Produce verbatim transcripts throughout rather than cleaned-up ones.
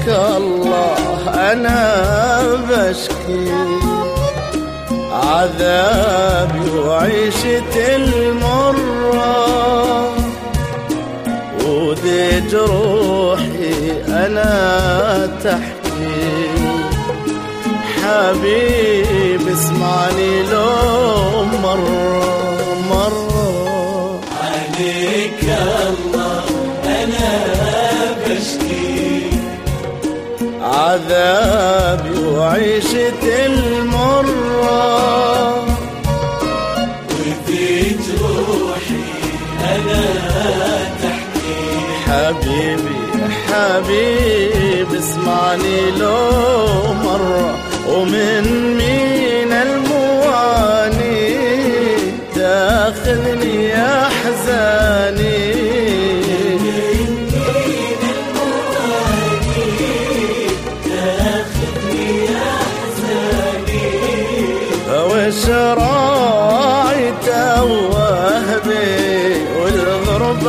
الله أنا بشكي عذابي وعيشتي المرة، ودي جروحي أنا تحكي. حبيبي اسمعني لو مرة مرة. عليك الله أنا بشكي عذابي وعيشتي المرة، وفي جروحي أنا تحكي. حبيبي حبيبي اسمعني لو مرة. ومن مين المواني تاخذني يا حزاني، وش راعي توه بي والغرب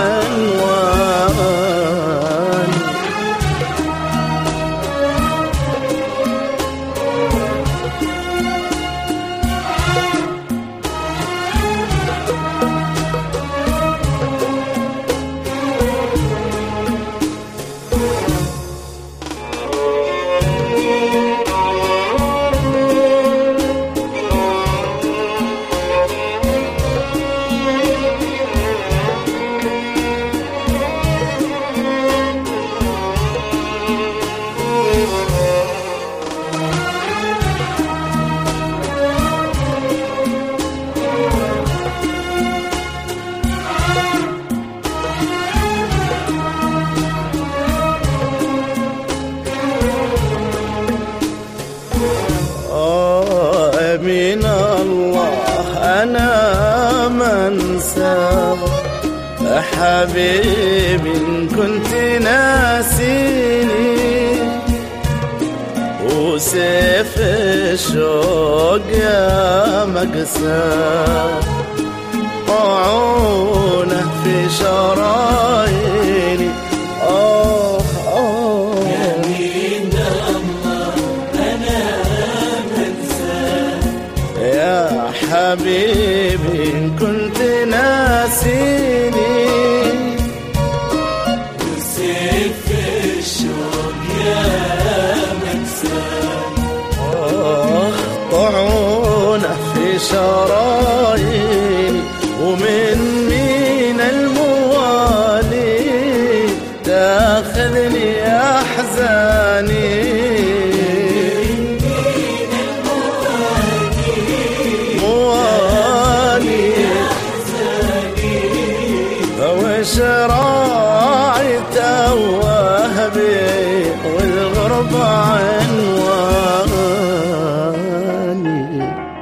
عنوان. من الله أنا منسى حبيبي إن كنت ناسيني، وسيف الشوق يا مقسى طاعونه في شراييني. آه آه يمين الله أنا منسى يا حبيبي إن كنت ناسيني، وسيف الشوق يا منسى طاعونه في شراييني. ومن مين الموالي تاخذني يا حزاني، موالي وش راعي توه بي والغرب عنواني.